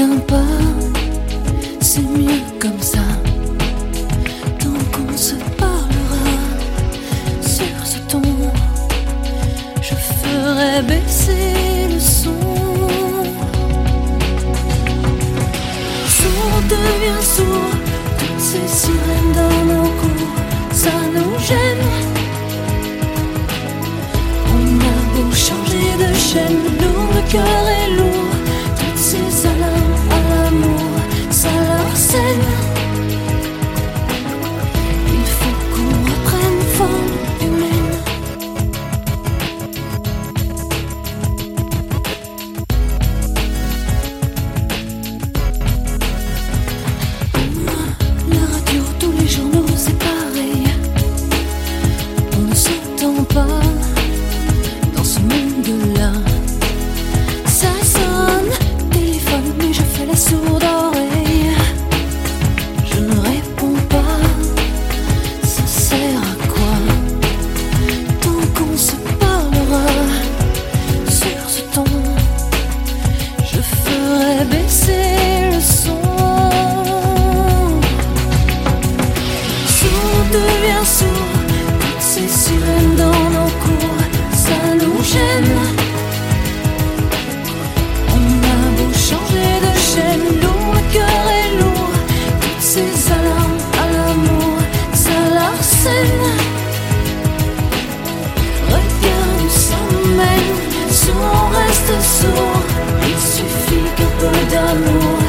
retiens pas, c'est mieux comme ça. Tant qu'on se parlera sur ce ton, je ferai baisser le son. Sourd devient sourd, toutes ces sirènes dans nos cours, ça nous gêne. On a beau changer de chaîne, nous le cœur est lourd. Toutes ces alarmes à l'amour, ça leur scène. Il faut qu'on reprenne forme humaine. La radio, tous les journaux, c'est pareil. On ne s'entend pas dans ce monde-là. Ça sonne, téléphone, mais je fais la sourde oreille. Je ne réponds pas, ça sert à quoi? Tant qu'on se parlera sur ce ton, je ferai baisser le son. Sourd devient sourd, toutes ces sirènes dans nos cours, ça nous gêne. On a beau changer de chaîne, nous le cœur est lourd. Toutes ces alarmes à l'amour, ça l'arsène. Regarde où ça nous mène, sourd on reste sourd. Il suffit qu'un peu d'amour